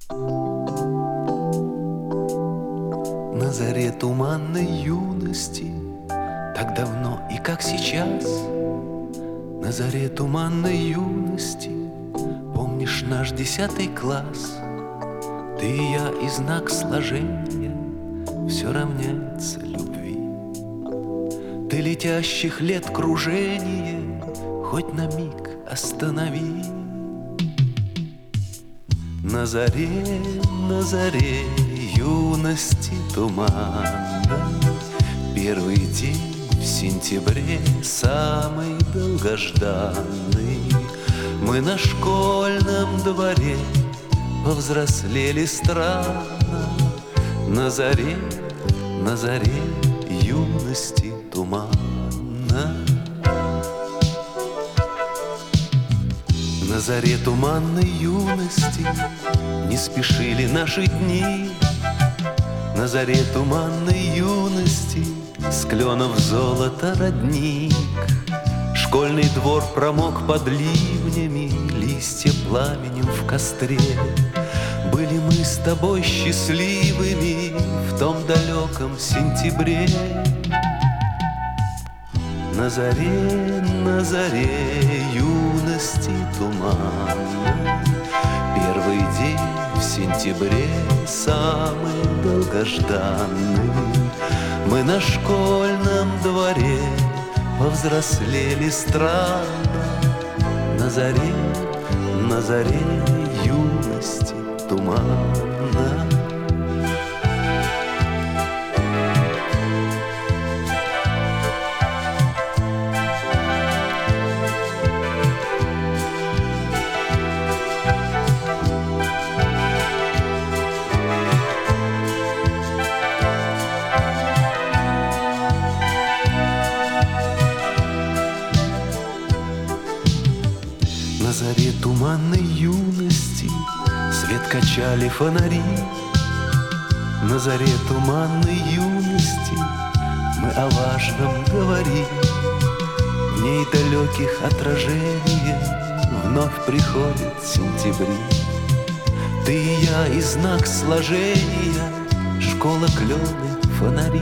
На заре туманной юности, так давно и как сейчас, на заре туманной юности, помнишь наш 10 класс? Ты и я, и знак сложения все равняется любви. Ты летящих лет кружение хоть на миг останови. На заре юности туманной, первый день в сентябре, самый долгожданный, мы на школьном дворе повзрослели странно. На заре юности туманной. На заре туманной юности не спешили наши дни. На заре туманной юности с кленов золота родник. Школьный двор промок под ливнями, листья пламенем в костре. Были мы с тобой счастливыми в том далеком сентябре. На заре юности туманной, первый день в сентябре, самый долгожданный, мы на школьном дворе повзрослели странно. На заре юности туманной. На заре туманной юности свет качали фонари. На заре туманной юности мы о важном говорим. В ней далеких отражением вновь приходят сентябри. Ты и я, и знак сложения, школа, клены, фонари.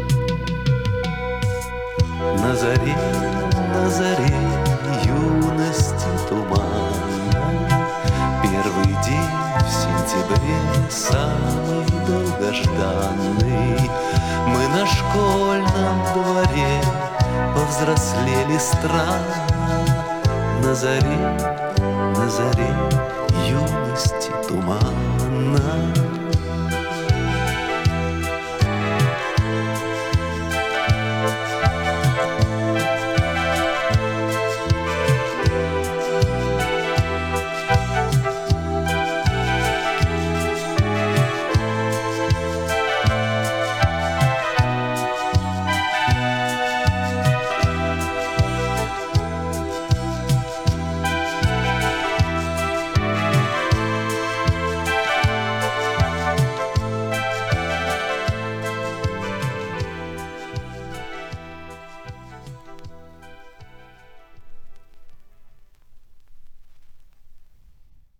На заре юности туманной, первый день в сентябре, самый долгожданный, мы на школьном дворе повзрослели странно. На заре